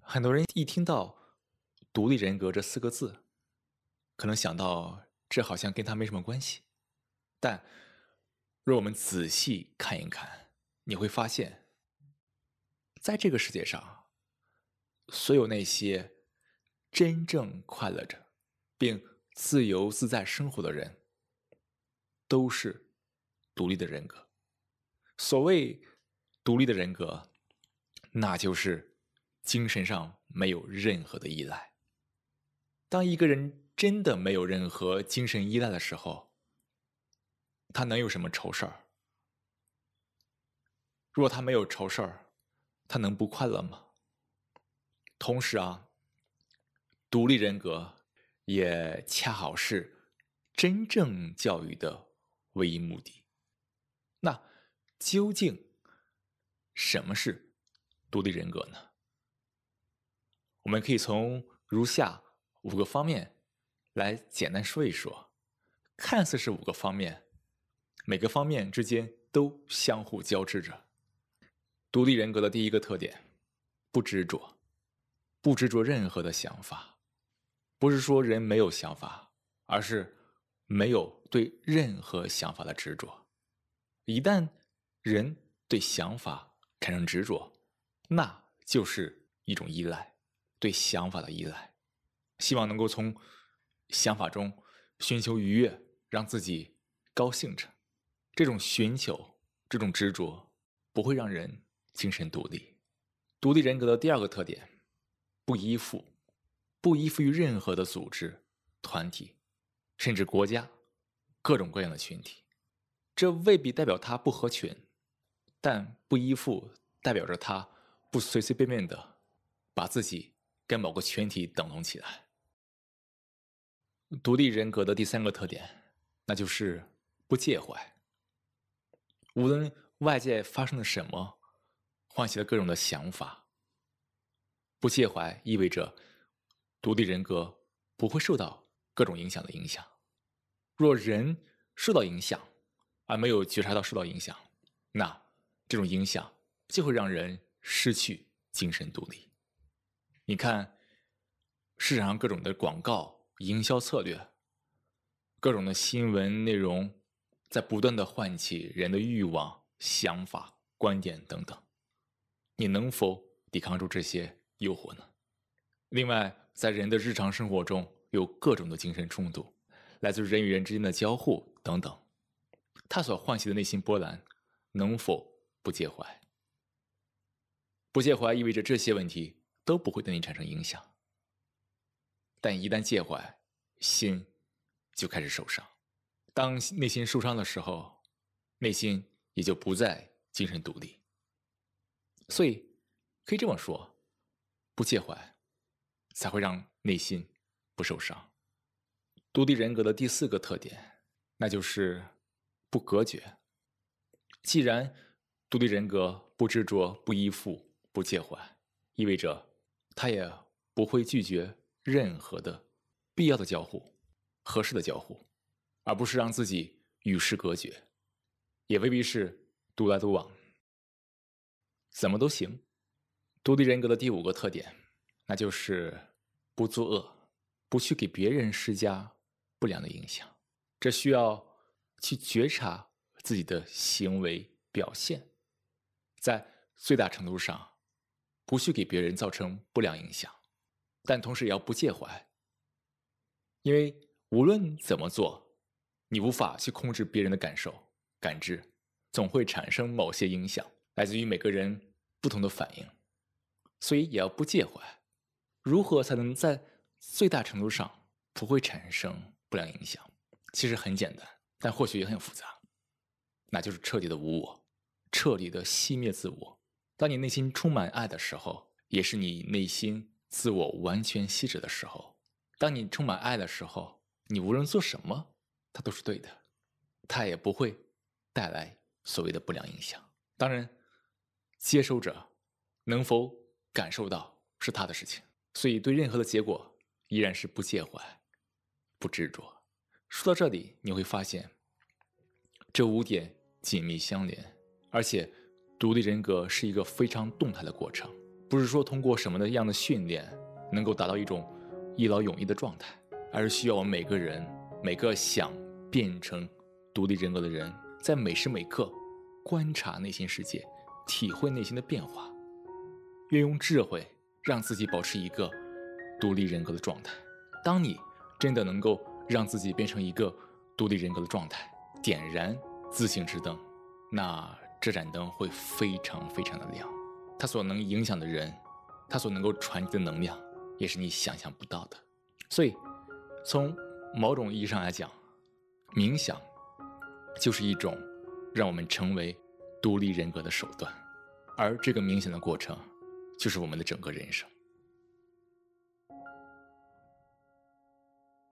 很多人一听到独立人格这四个字，可能想到这好像跟他没什么关系。但若我们仔细看一看，你会发现，在这个世界上，所有那些真正快乐着并自由自在生活的人，都是独立的人格。所谓独立的人格，那就是精神上没有任何的依赖。当一个人真的没有任何精神依赖的时候，他能有什么愁事儿？如果他没有愁事儿，他能不快乐吗？同时啊，独立人格也恰好是真正教育的唯一目的。那究竟什么是独立人格呢？我们可以从如下5个方面来简单说一说。看似是5个方面，每个方面之间都相互交织着。独立人格的第一个特点，不执着，不执着任何的想法。不是说人没有想法，而是没有对任何想法的执着。一旦人对想法产生执着，那就是一种依赖，对想法的依赖。希望能够从想法中寻求愉悦，让自己高兴着。这种寻求，这种执着，不会让人精神独立。独立人格的第2个特点，不依附，不依附于任何的组织、团体，甚至国家，各种各样的群体。这未必代表他不合群，但不依附代表着他不随随便便的把自己跟某个群体等同起来。独立人格的第3个特点，那就是不介怀。无论外界发生了什么，唤起了各种的想法，不介怀意味着独立人格不会受到各种影响的影响。若人受到影响，而没有觉察到受到影响，那这种影响就会让人失去精神独立。你看，市场上各种的广告、营销策略，各种的新闻内容，在不断的唤起人的欲望、想法、观点等等。你能否抵抗住这些诱惑呢？另外，在人的日常生活中，有各种的精神冲突，来自人与人之间的交互等等，它所唤起的内心波澜，能否不介怀？不介怀意味着这些问题都不会对你产生影响，但一旦介怀，心就开始受伤。当内心受伤的时候，内心也就不再精神独立。所以可以这么说，不介怀才会让内心不受伤。独立人格的第4个特点，那就是不隔绝。既然独立人格不执着、不依附、不介怀，意味着他也不会拒绝任何的必要的交互、合适的交互，而不是让自己与世隔绝，也未必是独来独往，怎么都行。独立人格的第5个特点，那就是不作恶，不去给别人施加不良的影响。这需要去觉察自己的行为表现，在最大程度上不去给别人造成不良影响，但同时也要不介怀。因为无论怎么做，你无法去控制别人的感受、感知，总会产生某些影响，来自于每个人不同的反应。所以也要不介怀。如何才能在最大程度上不会产生不良影响？其实很简单，但或许也很复杂。那就是彻底的无我，彻底的熄灭自我。当你内心充满爱的时候，也是你内心自我完全熄止的时候。当你充满爱的时候，你无论做什么，它都是对的，它也不会带来所谓的不良影响。当然，接收者能否感受到是他的事情，所以对任何的结果依然是不介怀、不执着。说到这里，你会发现这5点紧密相连，而且独立人格是一个非常动态的过程。 不是说通过什么样的训练能够达到一种一劳永逸的状态，而是需要我们每个人，每个想变成独立人格的人，在每时每刻观察内心世界，体会内心的变化，运用智慧让自己保持一个独立人格的状态。当你真的能够让自己变成一个独立人格的状态，点燃自信之灯，那这盏灯会非常非常的亮，它所能影响的人，它所能够传递的能量也是你想象不到的。所以从某种意义上来讲，冥想就是一种让我们成为独立人格的手段，而这个冥想的过程就是我们的整个人生。